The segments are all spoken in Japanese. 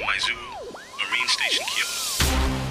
Maizuru Marine Station Kyoto.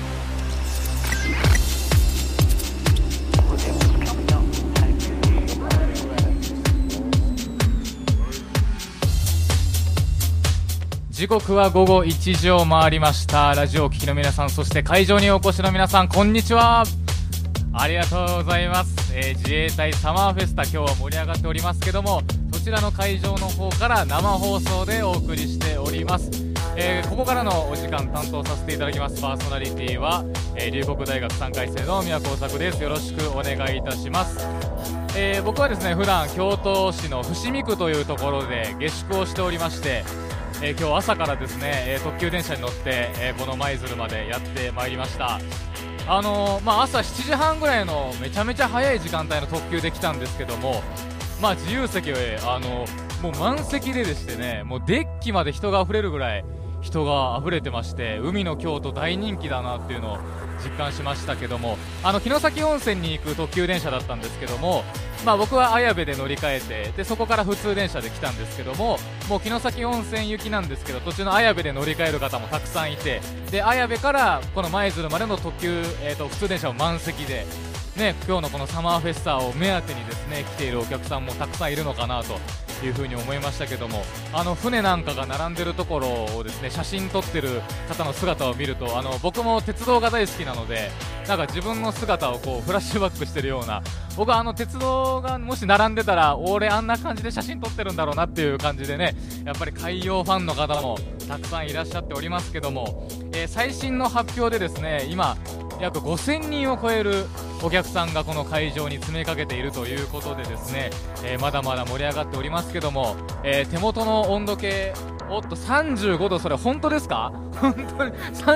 時刻は午後1時を回りました。ラジオをお聞きの皆さん、そして会場にお越しの皆さん、こんにちは。ありがとうございます。自衛隊サマーフェスタ、今日は盛り上がっておりますけども、そちらの会場の方から生放送でお送りしております。ここからのお時間担当させていただきます。パーソナリティは、龍谷大学3回生の宮古作です。よろしくお願いいたします。僕はですね、普段京都市の伏見区というところで下宿をしておりまして、今日朝からですね、特急電車に乗って、この舞鶴までやってまいりました。朝7時半ぐらいのめちゃめちゃ早い時間帯の特急で来たんですけども、自由席へもう満席でしてね、もうデッキまで人が溢れるぐらい人が溢れてまして、海の京都大人気だなっていうのを実感しましたけども、城崎温泉に行く特急電車だったんですけども、僕は綾部で乗り換えて、でそこから普通電車で来たんですけども、もう城崎温泉行きなんですけど、途中の綾部で乗り換える方もたくさんいて、で綾部からこの舞鶴までの特急、普通電車も満席で、今日のこのサマーフェスタを目当てにですね来ているお客さんもたくさんいるのかなというふうに思いましたけども、船なんかが並んでるところをですね写真撮ってる方の姿を見ると、僕も鉄道が大好きなので、なんか自分の姿をこうフラッシュバックしてるような、僕は鉄道がもし並んでたら俺あんな感じで写真撮ってるんだろうなっていう感じでね、やっぱり海洋ファンの方もたくさんいらっしゃっておりますけども、最新の発表でですね、今約5000人を超えるお客さんがこの会場に詰めかけているということでですね、まだまだ盛り上がっておりますけども、手元の温度計、おっと35度、それ本当ですか？本当に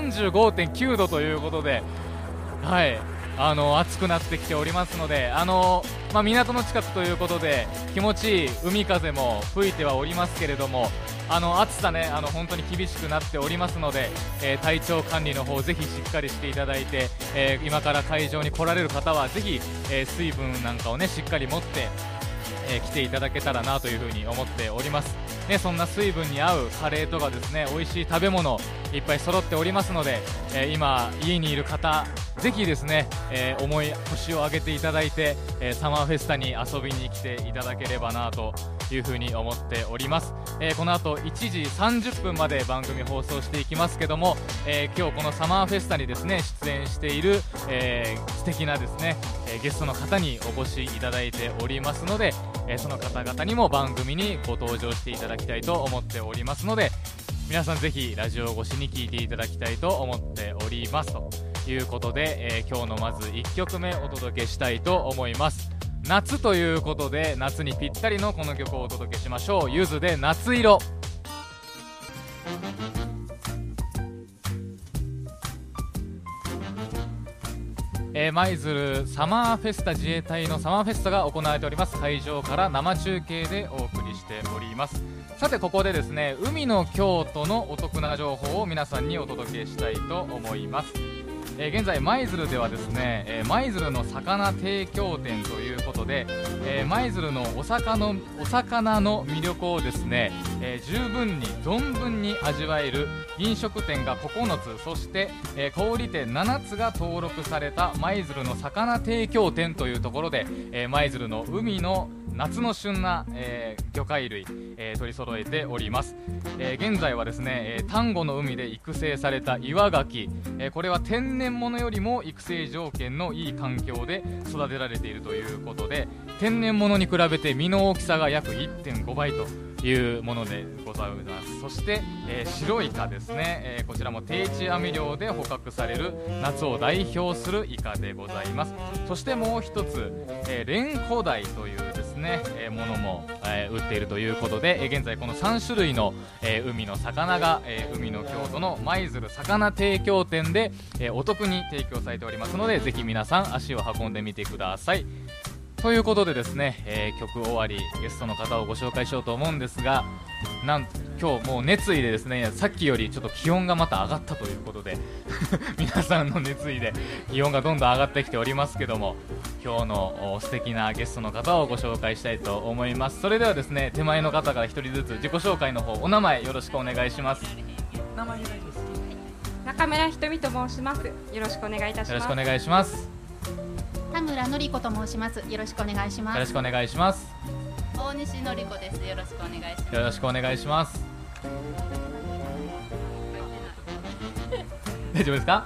35.9 度ということで、はい、暑くなってきておりますので、港の近くということで気持ちいい海風も吹いてはおりますけれども、暑さね、本当に厳しくなっておりますので、体調管理の方ぜひしっかりしていただいて、今から会場に来られる方はぜひ、水分なんかをねしっかり持って来ていただけたらなというふうに思っております、そんな水分に合うカレーとかですね、美味しい食べ物いっぱい揃っておりますので、今家にいる方ぜひですね、重い腰を上げていただいて、サマーフェスタに遊びに来ていただければなというふうに思っております。この後1時30分まで番組放送していきますけども、今日このサマーフェスタにですね出演している、素敵なですね、ゲストの方にお越しいただいておりますので、その方々にも番組にご登場していただきたいと思っておりますので、皆さんぜひラジオ越しに聞いていただきたいと思っておりますということで、今日のまず1曲目お届けしたいと思います。夏ということで、夏にぴったりのこの曲をお届けしましょう。ゆずで夏色。舞鶴サマーフェスタ、自衛隊のサマーフェスタが行われております会場から生中継でお送りしております。さてここでですね、海の京都のお得な情報を皆さんにお届けしたいと思います。現在舞鶴ではですね、舞鶴の魚提供店ということで、舞鶴のお魚の魅力をですね、十分に存分に味わえる飲食店が9つ、そして、小売店7つが登録された舞鶴の魚提供店というところで、舞鶴の海の夏の旬な、魚介類、取り揃えております。現在はですね、丹後の海で育成された岩牡蠣、これは天然物よりも育成条件のいい環境で育てられているということで、天然物に比べて身の大きさが約 1.5 倍というものでございます。そして、白イカですね、こちらも定置網漁で捕獲される夏を代表するイカでございます。そしてもう一つ、レンコダイというですね、ものも、売っているということで、現在この3種類の、海の魚が、海の京都の舞鶴魚提供店で、お得に提供されておりますので、ぜひ皆さん足を運んでみてください。ということでですね、曲終わりゲストの方をご紹介しようと思うんですが、今日もう熱意でですね、さっきよりちょっと気温がまた上がったということで皆さんの熱意で気温がどんどん上がってきておりますけども、今日の素敵なゲストの方をご紹介したいと思います。それではですね、手前の方から一人ずつ自己紹介の方、お名前よろしくお願いします。 名前大丈夫です。 中村ひとみと申します。よろしくお願いいたします。 よろしくお願いします。 田村のり子と申します。よろしくお願いします。 よろしくお願いします。 大西のり子です。よろしくお願いします。 よろしくお願いします。大丈夫ですか？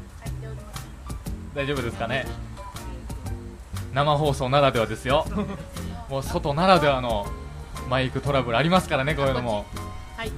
大丈夫ですかね。生放送ならではですよ。もう外ならではのマイクトラブルありますからね、こういうのも。 はい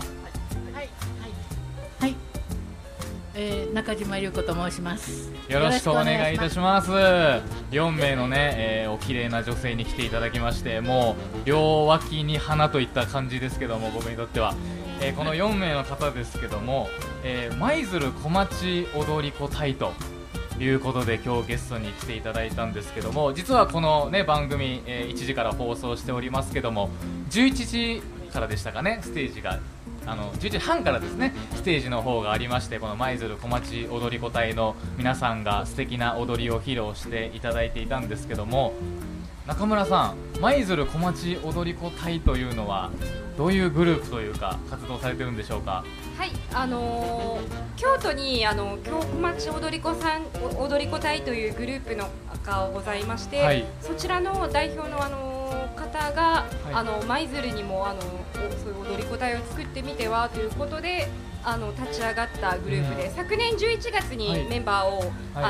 中島優子と申します。 よろしくお願いいたします。4名のね、お綺麗な女性に来ていただきまして、もう両脇に花といった感じですけども、僕にとっては、この4名の方ですけども、舞鶴小町踊り子隊ということで今日ゲストに来ていただいたんですけども、実はこの、ね、番組、1時から放送しておりますけども、11時からでしたかね、ステージが11時半からですね、ステージの方がありまして、この舞鶴小町踊り子隊の皆さんが素敵な踊りを披露していただいていたんですけども、中村さん、舞鶴小町踊り子隊というのはどういうグループというか活動されてるんでしょうか？ はい、京都に京小町踊り子隊というグループのがございまして、はい、そちらの代表の方が、はい、舞鶴にもそういう踊り子隊を作ってみてはということで立ち上がったグループで、昨年11月にメンバーを、はい、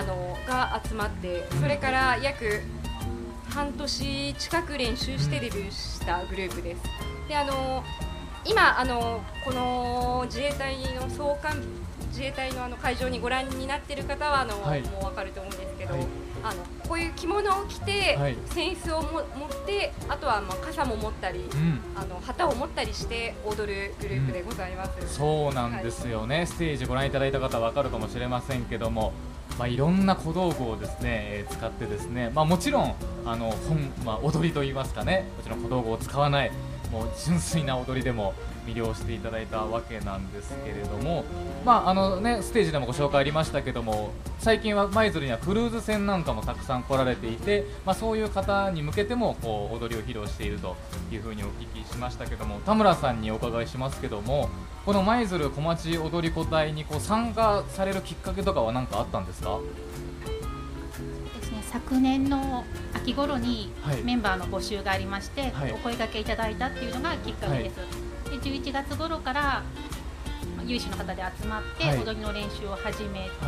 が集まって、それから約半年近く練習してデビューしたグループです。で今この自衛隊の会場にご覧になっている方ははい、もう分かると思うんですけど、はい、こういう着物を着て、はい、扇子を持ってあとは傘も持ったり、旗を持ったりして踊るグループでございます、 そうなんですよね、はい、ステージご覧いただいた方は分かるかもしれませんけども、いろんな小道具をですね、使ってですね、もちろん踊りといいますかね、もちろん小道具を使わないもう純粋な踊りでも魅了していただいたわけなんですけれども、ステージでもご紹介ありましたけども、最近は舞鶴にはクルーズ船なんかもたくさん来られていて、そういう方に向けてもこう踊りを披露しているというふうにお聞きしましたけども、田村さんにお伺いしますけども、この舞鶴小町踊り子隊に参加されるきっかけとかは何かあったんですか？ ですね、昨年の秋頃にメンバーの募集がありまして、はい、お声掛けいただいたっていうのがきっかけです、はい、で11月頃から有志の方で集まって、はい、踊りの練習を始めて、はい、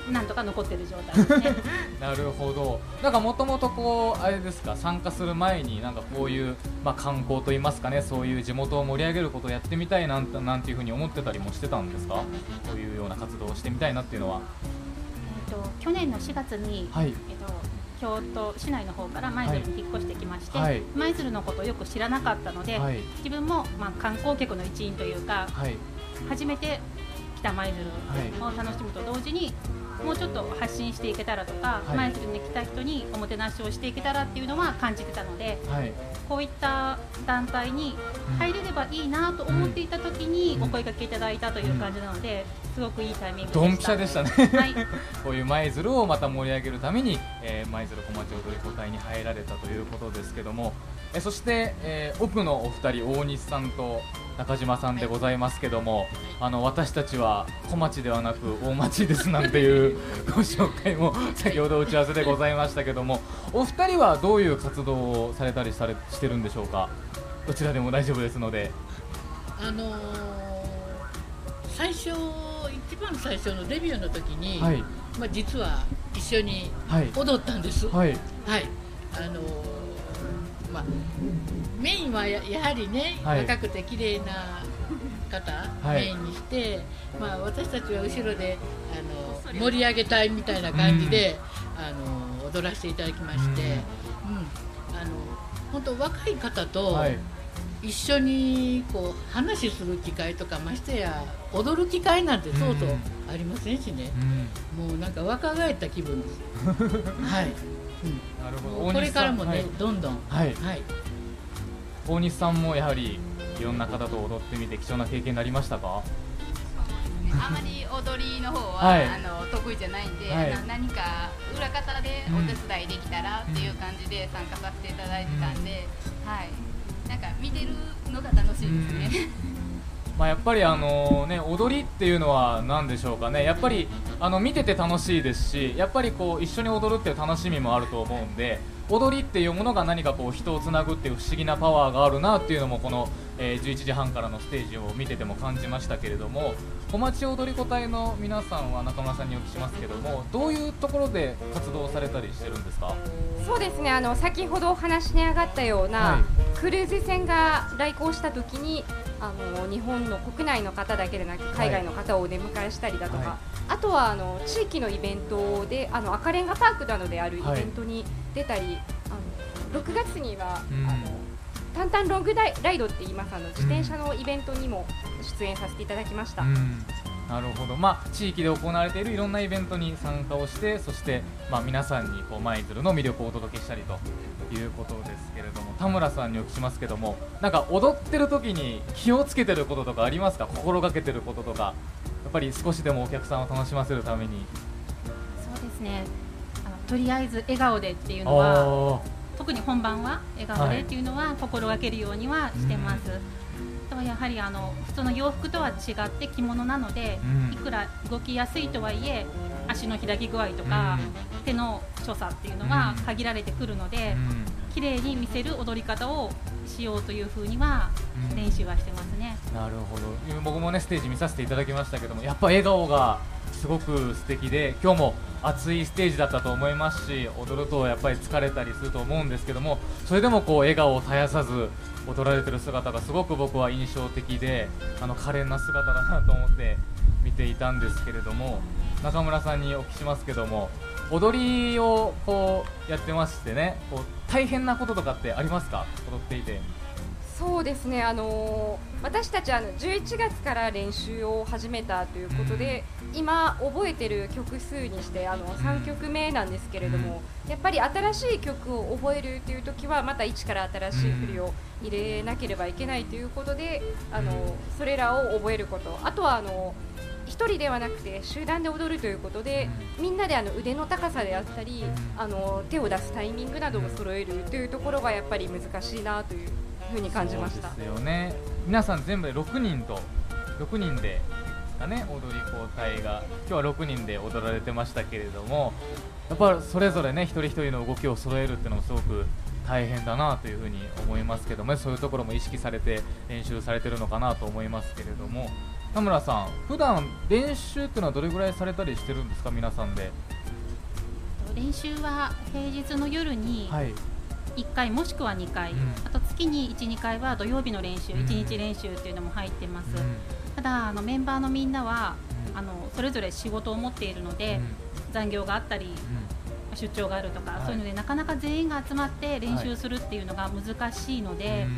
なんとか残ってる状態ですねなるほど。なんかもともとあれですか、参加する前になんかこういう、観光といいますかね、そういう地元を盛り上げることをやってみたいなんていうふうに思ってたりもしてたんですか？こういうような活動をしてみたいなっていうのは。 去年の4月に、はい、京都市内の方から舞鶴に引っ越してきまして、はい、舞鶴のことをよく知らなかったので、はい、自分も観光客の一員というか、はい、初めて来た舞鶴を楽しむと同時に、もうちょっと発信していけたらとか、舞鶴に来た人におもてなしをしていけたらっていうのは感じてたので、はい、こういった団体に入れればいいなと思っていた時にお声掛けいただいたという感じなので、すごくいいタイミングでした。 ドンピシャでしたね、はい、こういう舞鶴をまた盛り上げるために、舞鶴小町踊り子隊に入られたということですけども、そして、奥のお二人、大西さんと中島さんでございますけども、私たちは小町ではなく大町ですなんていうご紹介も先ほど打ち合わせでございましたけども、お二人はどういう活動をされたりしてるんでしょうか？どちらでも大丈夫ですので。 一番最初のデビューの時に、はい、実は一緒に踊ったんです、はいはい、メインは やはりね、はい、若くて綺麗な方、はい、メインにして、私たちは後ろで盛り上げたいみたいな感じで、踊らせていただきまして、本当若い方と一緒に話する機会とか、ましてや踊る機会なんてそうそうありませんしね、もうなんか若返った気分ですはい、 なるほど。 これからもね、どんどん、はいはい、 大西さんもやはりいろんな方と踊ってみて貴重な経験になりましたか？ あまり踊りの方は、得意じゃないんで、何か裏方でお手伝いできたらっていう感じで参加させていただいてたんで、なんか見てるのが楽しいですね。 やっぱり踊りっていうのは何でしょうかね、やっぱり見てて楽しいですし、やっぱりこう一緒に踊るっていう楽しみもあると思うんで、踊りっていうものが何かこう人をつなぐっていう不思議なパワーがあるなっていうのもこの、11時半からのステージを見てても感じましたけれども、小町踊り子隊の皆さんは中村さんにお聞きしますけども、どういうところで活動されたりしてるんですか？ そうですね、先ほどお話に上がったような、クルーズ船が来航した時に日本の国内の方だけでなく海外の方をお出迎えしたりだとか、あとは地域のイベントで赤レンガパークなどであるイベントに出たり、6月にはタンタンロングライドって言います自転車のイベントにも出演させていただきました。 なるほど、地域で行われているいろんなイベントに参加をして、そして、皆さんに舞鶴の魅力をお届けしたりということですけれども、田村さんにお聞きしますけども、なんか踊ってる時に気をつけてることとかありますか？心がけてることとか、やっぱり少しでもお客さんを楽しませるために。 そうですね、とりあえず笑顔でっていうのは、特に本番は笑顔でっていうのは心がけるようにはしてます。あとはやはり普通の洋服とは違って着物なので、いくら動きやすいとはいえ足の開き具合とか、手の所作っていうのは限られてくるので、綺麗に見せる踊り方をしようというふうには練習はしてますね。 なるほど、僕もねステージ見させていただきましたけども、やっぱ笑顔がすごく素敵で、今日も熱いステージだったと思いますし、踊るとやっぱり疲れたりすると思うんですけども、それでもこう笑顔を絶やさず踊られてる姿がすごく僕は印象的で、可憐な姿だなと思って見ていたんですけれども、中村さんにお聞きしますけども、踊りをこうやってましてね、こう大変なこととかってありますか？踊っていて。 そうですね、私たち11月から練習を始めたということで、今覚えてる曲数にして3曲目なんですけれども、やっぱり新しい曲を覚えるという時はまた一から新しい振りを入れなければいけないということで、それらを覚えること、あとは一人ではなくて集団で踊るということで、みんなで腕の高さであったり手を出すタイミングなども揃えるというところがやっぱり難しいなというふうに感じました。 そうですよね。皆さん全部で6人でですかね、踊り子隊が今日は6人で踊られてましたけれども、やっぱりそれぞれね一人一人の動きを揃えるっていうのもすごく大変だなというふうに思いますけども、そういうところも意識されて練習されてるのかなと思いますけれども、田村さん、普段練習っていうのはどれぐらいされたりしてるんですか？皆さんで。 練習は平日の夜に1回もしくは2回、あと月に 1,2 回は土曜日の練習、1日練習っていうのも入ってます。ただメンバーのみんなはそれぞれ仕事を持っているので、残業があったり、出張があるとか、そういうのでなかなか全員が集まって練習するっていうのが難しいので、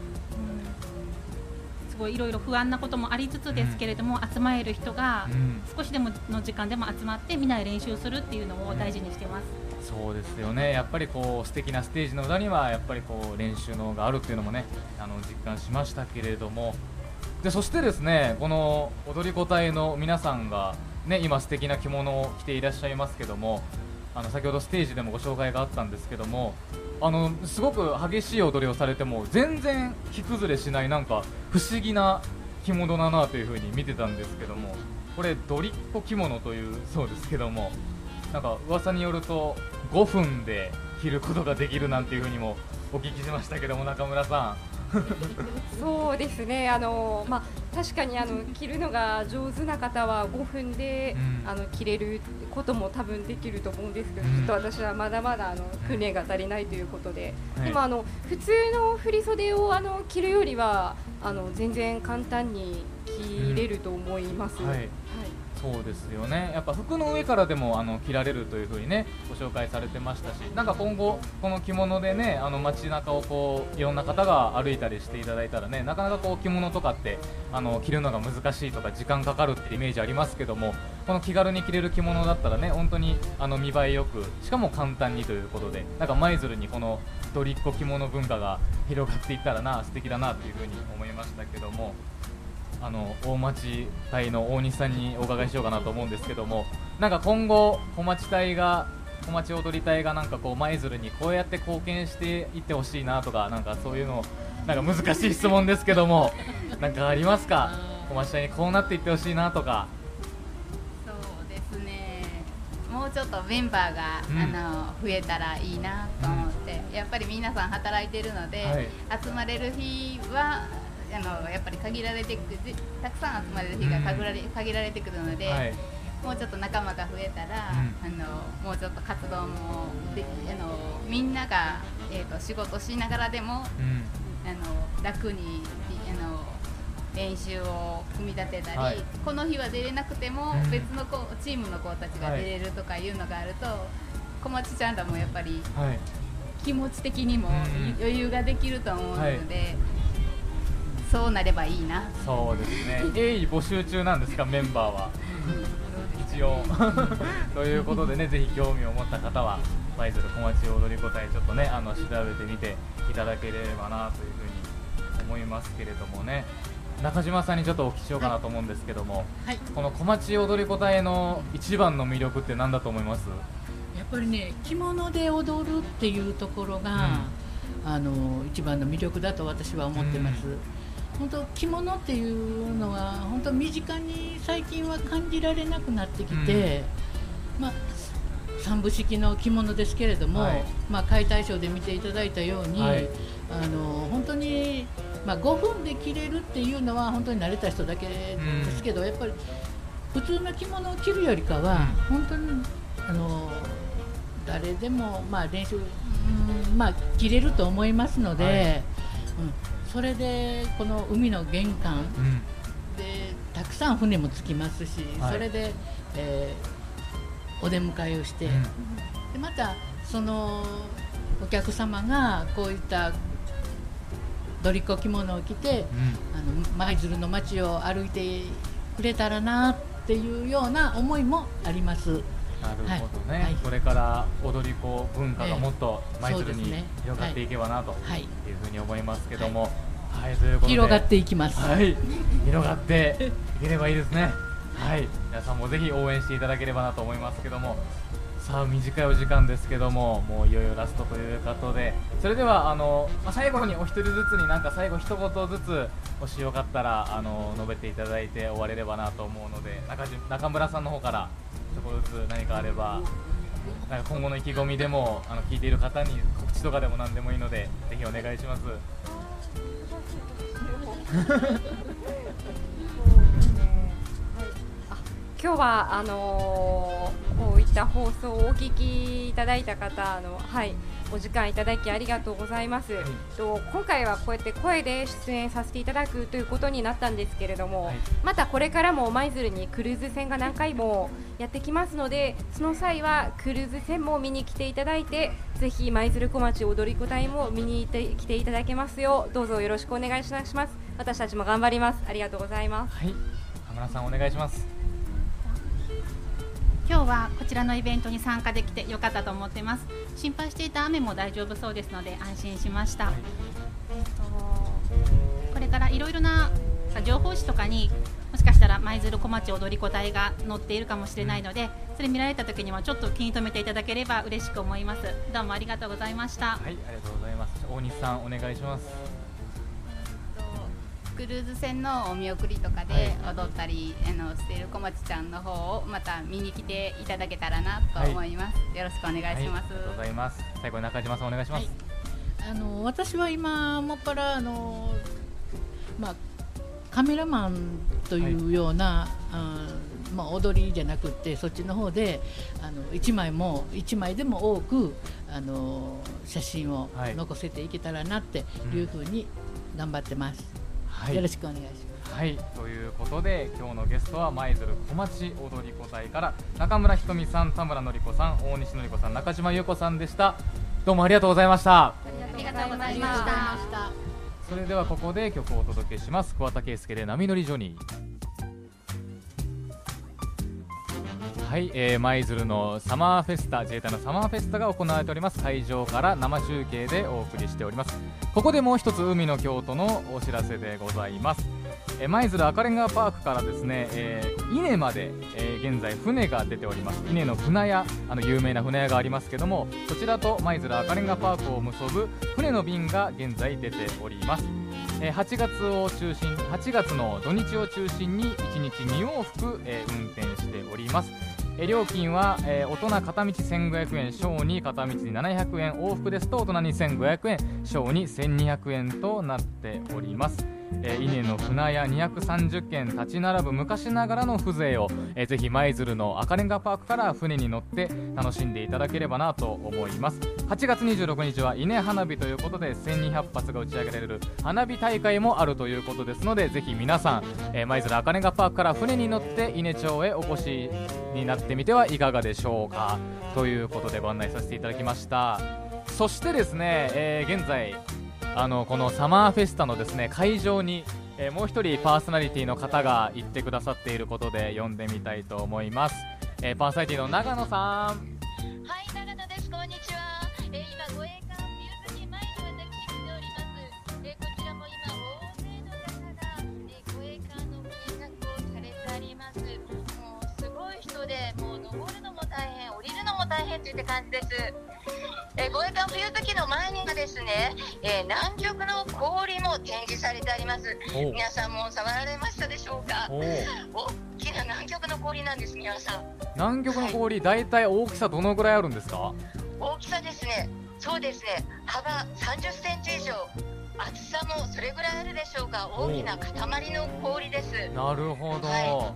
すごいいろいろ不安なこともありつつですけれども、集まれる人が少しでもの時間でも集まってみんなで練習するっていうのを大事にしてます。 そうですよね。やっぱりこう素敵なステージの裏にはやっぱりこう練習のがあるっていうのもね実感しましたけれども、でそしてですね、この踊り子隊の皆さんがね今素敵な着物を着ていらっしゃいますけども、先ほどステージでもご紹介があったんですけども、すごく激しい踊りをされても全然着崩れしない、なんか不思議な着物だなというふうに見てたんですけども、これドリッコ着物というそうですけども、なんか噂によると5分で着ることができるなんていうふうにもお聞きしましたけども、中村さん。 そうですね、確かに着るのが上手な方は5分で、着れることも多分できると思うんですけど、ちょっと私はまだまだ訓練が足りないということで、でも普通の振り袖を着るよりは全然簡単に着れると思います。 そうですよね。やっぱ服の上からでも着られるというふうにねご紹介されてましたし、なんか今後この着物でね街中をこういろんな方が歩いたりしていただいたらね、なかなかこう着物とかって着るのが難しいとか時間かかるってイメージありますけども、この気軽に着れる着物だったらね本当に見栄えよく、しかも簡単にということで、なんか舞鶴にこのドリッコ着物文化が広がっていったら素敵だなというふうに思いましたけども、大町隊の大西さんにお伺いしようかなと思うんですけども、なんか今後小町踊り隊がなんかこう舞鶴にこうやって貢献していってほしいなとか、なんかそういうのなんか難しい質問ですけどもなんかありますか？ 小町隊にこうなっていってほしいなとか。 そうですね、もうちょっとメンバーが、増えたらいいなと思って、やっぱり皆さん働いてるので、集まれる日はやっぱり限られてたくさん集まれる日が限られてくるので、もうちょっと仲間が増えたら、もうちょっと活動もみんなが、仕事しながらでも、楽に練習を組み立てたり、この日は出れなくても、別のチームの子たちが出れるとかいうのがあると、小町ちゃんらもやっぱり、気持ち的にも余裕ができると思うので、そうなればいいな。 そうですね。募集中なんですか、メンバーは。一応ということでね、ぜひ興味を持った方は舞鶴小町踊り子隊ちょっとね調べてみていただければなというふうに思いますけれどもね。中島さんにちょっとお聞きしようかなと思うんですけども、この小町踊り子隊の一番の魅力って何だと思います？ やっぱりね、着物で踊るっていうところが、一番の魅力だと私は思ってます。本当着物っていうのは本当身近に最近は感じられなくなってきて、三部式の着物ですけれども、解体ショーで見ていただいたように、本当に、5分で着れるっていうのは本当に慣れた人だけですけど、やっぱり普通の着物を着るよりかは、本当に誰でも練習、着れると思いますので、それでこの海の玄関でたくさん船も着きますし、それで、お出迎えをして、でまたそのお客様がこういったドリコ着物を着て、舞鶴の街を歩いてくれたらなっていうような思いもあります。 なるほどね、これから踊り子文化がもっと舞鶴に広がっていけばなというふうに思いますけども、ということで広がっていきます。 広がっていければいいですね。皆さんもぜひ応援していただければなと思いますけども、さあ短いお時間ですけども、もういよいよラストということで、それでは最後にお一人ずつに最後一言ずつもしよかったら述べていただいて終われればなと思うので、中村さんの方から一言ずつ何かあれば、今後の意気込みでも聞いている方に告知とかでも何でもいいのでぜひお願いします。 今日はこういった放送をお聞きいただいた方お時間いただきありがとうございます。今回はこうやって声で出演させていただくということになったんですけれども、またこれからも舞鶴にクルーズ船が何回もやってきますので、その際はクルーズ船も見に来ていただいて、ぜひ舞鶴小町踊り子隊も見に来ていただけますようどうぞよろしくお願いします。私たちも頑張ります。ありがとうございます。 田村さんお願いします。 今日はこちらのイベントに参加できてよかったと思っています。心配していた雨も大丈夫そうですので安心しました。これからいろいろな情報誌とかにもしかしたら舞鶴小町踊り子隊が載っているかもしれないので、それ見られた時にはちょっと気に留めていただければ嬉しく思います。どうもありがとうございました。 ありがとうございます。大西さんお願いします。 クルーズ船のお見送りとかで踊ったり、している小町ちゃんの方をまた見に来ていただけたらなと思います。よろしくお願いします。 ありがとうございます。最後に中島さんお願いします。 私は今もっぱらカメラマンというような、踊りじゃなくてそっちの方で1枚でも多く写真を残せていけたらなっていうふうに頑張ってます。よろしくお願いします。 ということで今日のゲストは舞鶴小町踊り子隊から中村ひとみさん、田村のり子さん、大西のり子さん、中島優子さんでした。どうもありがとうございました。 ありがとうございました。 それではここで曲をお届けします。桑田佳祐で波乗りジョニー。舞鶴のサマーフェスタ、自衛隊のサマーフェスタが行われております会場から生中継でお送りしております。ここでもう一つ海の京都のお知らせでございます。舞鶴赤レンガパークからですね、伊根まで、現在船が出ております。伊根の船屋、有名な船屋がありますけども、そちらと舞鶴赤レンガパークを結ぶ船の便が現在出ております。 8月の土日を中心に1日2往復、運転しております。料金は、大人片道1500円、小に片道に700円、往復ですと大人に1500円、小に1200円となっております。稲の船屋230軒立ち並ぶ昔ながらの風情を、ぜひ舞鶴の赤レンガパークから船に乗って楽しんでいただければなと思います。8月26日は稲花火ということで1200発が打ち上げられる花火大会もあるということですので、ぜひ皆さん、舞鶴赤レンガパークから船に乗って稲町へお越しになってみてはいかがでしょうかということでご案内させていただきました。そしてですね、現在このサマーフェスタのですね会場に、もう一人パーソナリティの方が行ってくださっていることで呼んでみたいと思います。パーソナリティの長野さん。 はい、長野です。こんにちは。今護衛艦ビューズに前に私来ております。こちらも今大勢の方が、護衛艦の見学をされてあります。もうすごい人で、もう登るのも大変、降りるのも大変といった感じです。護衛艦冬月の前にはですね、南極の氷も展示されてあります。皆さんも触られましたでしょうか。大きな南極の氷なんです。皆さん、 南極の氷、はい、大体大きさどのぐらいあるんですか？ 大きさですね、そうですね、幅30センチ以上、厚さもそれぐらいあるでしょうか。大きな塊の氷です。 なるほど、 はい、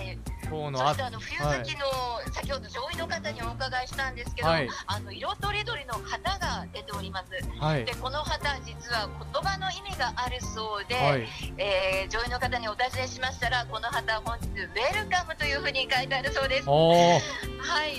今日のそして冬月の、はい、先ほど上位の方にお伺いしたんですけど、はい、色とりどりの旗が出ております。はい、でこの旗実は言葉の意味があるそうで、はい、上位の方にお尋ねしましたら、この旗本日ウェルカムというふうに書いてあるそうです。はい、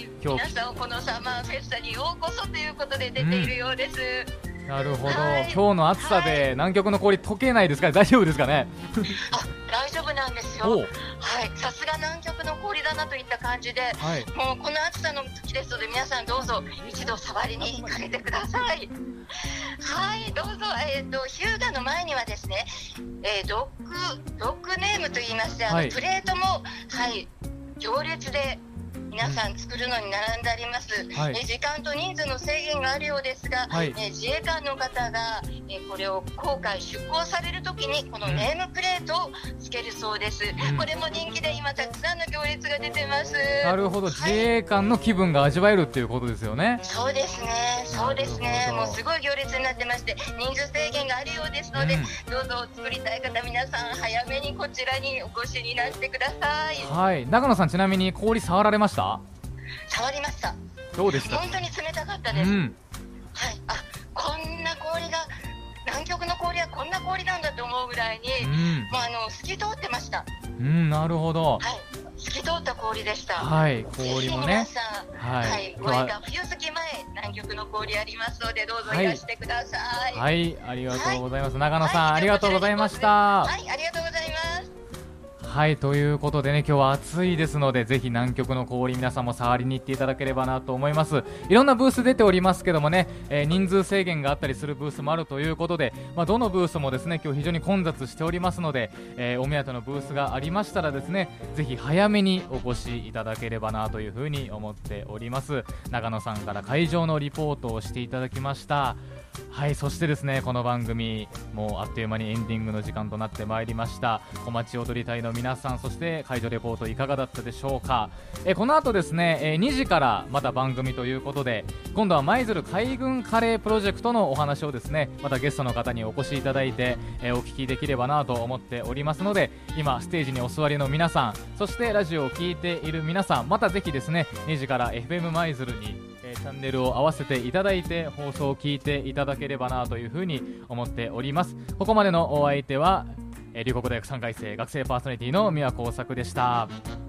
皆さんこのサマーフェスタにようこそということで出ているようです。 なるほど、はい、今日の暑さで南極の氷溶けないですかね、大丈夫ですかね。 大丈夫なんですよ。はい、さすが南極の氷だなといった感じで、はい、もうこの暑さの時ですので皆さんどうぞ一度触りに行かれてください。はい、どうぞ。日向の前にはですね、ドッグネームといいまして、プレートも、はい、行列で皆さん作るのに並んであります。はい、時間と人数の制限があるようですが、はい、自衛官の方が、これを航海出港されるときにこのネームプレートをつけるそうです。これも人気で今たくさんの行列が出てます。 なるほど、自衛官の気分が味わえるっていうことですよね。 そうですね、そうですね。もうすごい行列になってまして、人数制限があるようですので、どうぞ作りたい方皆さん早めにこちらにお越しになってください。 はい、長野さん、ちなみに氷触られました？ 触りました。 どうでした？ 本当に冷たかったです。はい、こんな氷が、南極の氷はこんな氷なんだと思うぐらいに、もう透き通ってました。 なるほど。 はい、透き通った氷でした。 はい、氷もね。 皆さん、はい、ご縁が冬月前、南極の氷ありますので、どうぞいらしてください。 はい、ありがとうございます。長野さん、ありがとうございました。 はい、ありがとうございます。 はい、ということでね、今日は暑いですので、ぜひ南極の氷皆さんも触りに行っていただければなと思います。いろんなブース出ておりますけどもね、人数制限があったりするブースもあるということで、どのブースもですね今日非常に混雑しておりますので、お目当てのブースがありましたらですね、ぜひ早めにお越しいただければなというふうに思っております。長野さんから会場のリポートをしていただきました。はい、そしてですね、この番組もうあっという間にエンディングの時間となってまいりました。小町踊り隊の皆さん、そして会場レポートいかがだったでしょうか。この後ですね、2時からまた番組ということで、今度は舞鶴海軍カレープロジェクトのお話をですね、またゲストの方にお越しいただいて、お聞きできればなと思っておりますので、今ステージにお座りの皆さん、そしてラジオを聞いている皆さん、またぜひですね2時から FM 舞鶴にチャンネルを合わせていただいて放送を聞いていただければなというふうに思っております。ここまでのお相手は龍谷大学3回生学生パーソナリティの宮耕作でした。